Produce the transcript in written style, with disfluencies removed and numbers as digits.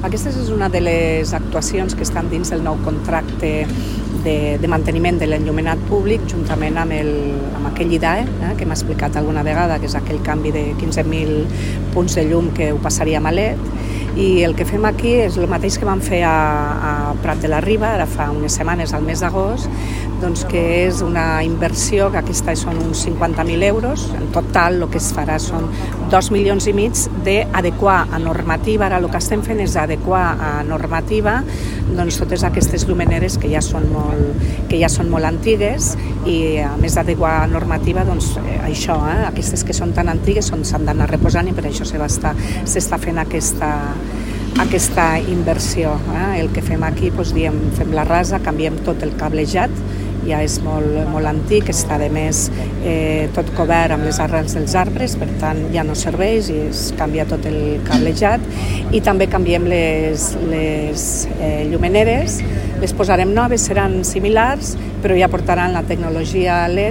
Aquesta és una de les actuacions que estan dins del nou contracte de manteniment de l'enllumenat públic, juntament amb aquell IDAE, que m'ha explicat alguna vegada, que és aquell canvi de 15.000 punts de llum que ho passaria a Malet. I el que fem aquí és el mateix que vam fer a Prat de la Riba, ara fa unes setmanes, al mes d'agost, doncs que és una inversió, que aquesta són uns 50.000 euros. En total el que es farà són 2,5 milions d'adequar a normativa. Ara el que estem fent és adequar a normativa doncs, totes aquestes llumeneres que ja són molt antigues, i a més d'adequar a normativa, doncs, aquestes que són tan antigues s'han d'anar reposant, i per això s'està fent aquesta inversió. El que fem aquí, doncs, fem la rasa, canviem tot el cablejat, ja és molt antic, està a més tot cobert amb les arrels dels arbres, per tant ja no serveix i es canvia tot el cablejat, i també canviem les llumeneres, les posarem noves, seran similars, però ja portaran la tecnologia LED